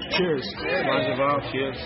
Cheers. Cheers.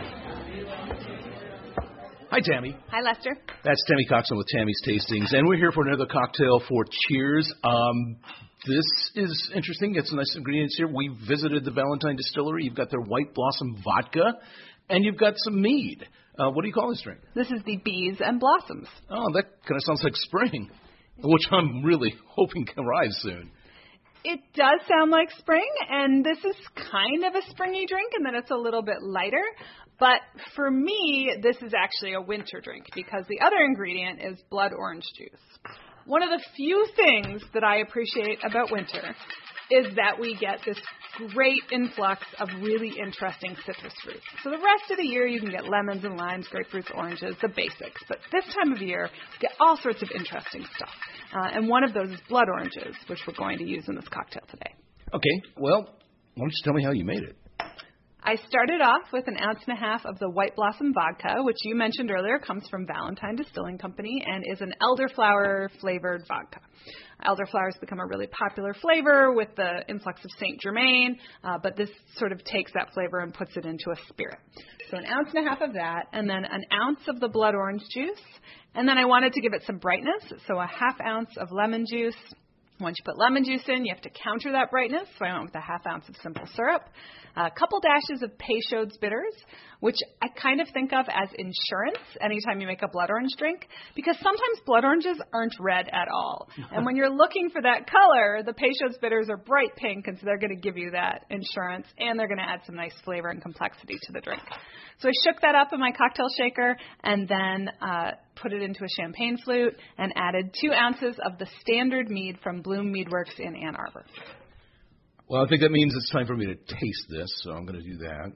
Hi, Tammy. Hi, Lester. That's Tammy Coxon with Tammy's Tastings, and we're here for another cocktail for Cheers. This is interesting. It's nice ingredients here. We visited the Valentine Distillery. You've got their White Blossom vodka, and you've got some mead. What do you call this drink? This is the Bees and Blossoms. Oh, that kind of sounds like spring, which I'm really hoping can arrive soon. It does sound like spring, and this is kind of a springy drink, and then it's a little bit lighter. But for me, this is actually a winter drink because the other ingredient is blood orange juice. One of the few things that I appreciate about winter is that we get this great influx of really interesting citrus fruits. So the rest of the year you can get lemons and limes, grapefruits, oranges, the basics. But this time of year you get all sorts of interesting stuff. And one of those is blood oranges, which we're going to use in this cocktail today. Okay, well, why don't you tell me how you made it? I started off with 1.5 ounces of the White Blossom vodka, which you mentioned earlier comes from Valentine Distilling Company and is an elderflower flavored vodka. Elderflower has become a really popular flavor with the influx of Saint Germain, but this sort of takes that flavor and puts it into a spirit. So 1.5 ounces of that, and then 1 ounce of the blood orange juice, and then I wanted to give it some brightness, so 1/2 ounce of lemon juice. Once you put lemon juice in, you have to counter that brightness, so I went with 1/2 ounce of simple syrup, a couple dashes of Peychaud's bitters, which I kind of think of as insurance anytime you make a blood orange drink, because sometimes blood oranges aren't red at all. And when you're looking for that color, the Peychaud's bitters are bright pink, and so they're going to give you that insurance, and they're going to add some nice flavor and complexity to the drink. So I shook that up in my cocktail shaker and then put it into a champagne flute and added 2 ounces of the standard mead from Bloom Meadworks in Ann Arbor. Well, I think that means it's time for me to taste this, so I'm going to do that.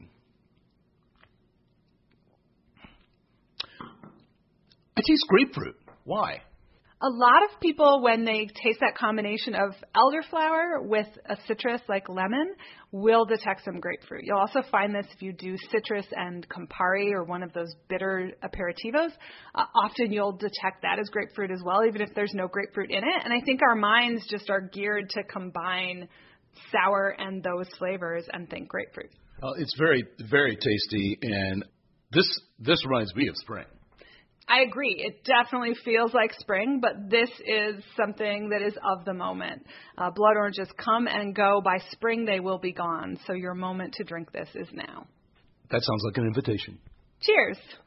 I taste grapefruit. Why? A lot of people, when they taste that combination of elderflower with a citrus like lemon, will detect some grapefruit. You'll also find this if you do citrus and Campari or one of those bitter aperitivos. Often you'll detect that as grapefruit as well, even if there's no grapefruit in it. And I think our minds just are geared to combine sour and those flavors and think grapefruit. It's very, very tasty, and this reminds me of spring. I agree. It definitely feels like spring, but this is something that is of the moment. Blood oranges come and go. By spring, they will be gone. So your moment to drink this is now. That sounds like an invitation. Cheers.